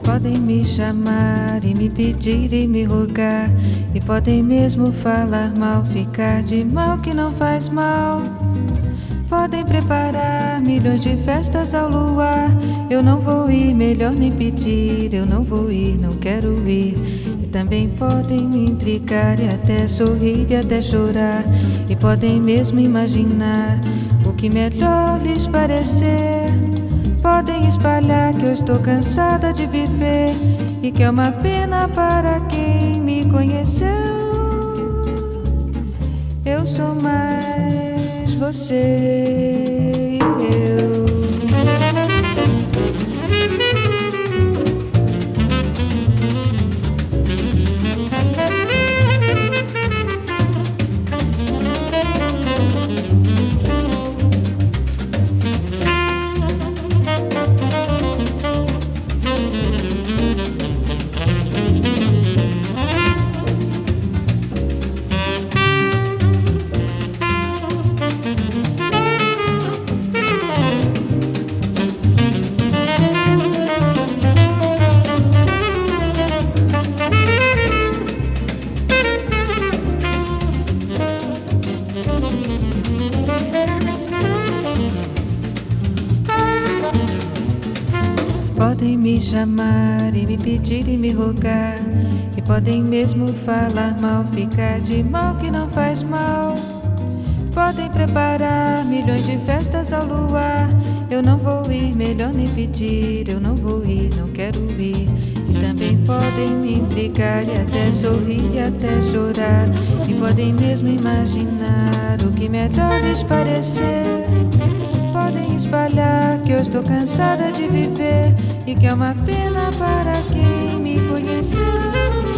Podem me chamar e me pedir e me rogar, e podem mesmo falar mal, ficar de mal que não faz mal. Podem preparar milhões de festas ao luar, eu não vou ir, melhor nem pedir, eu não vou ir, não quero ir. E também podem me intrigar e até sorrir e até chorar, e podem mesmo imaginar o que melhor lhes parecer. Podem espalhar que eu estou cansada de viver e que é uma pena para quem me conheceu. Eu sou mais você e eu. Podem me chamar e me pedir e me rogar, e podem mesmo falar mal, ficar de mal que não faz mal. Podem preparar milhões de festas ao luar, eu não vou ir, melhor nem pedir, eu não vou ir, não quero ir. E também podem me intrigar e até sorrir e até chorar, e podem mesmo imaginar o que melhor lhes parecer. Podem espalhar que eu estou cansada de viver e que é uma pena para quem me conheceu.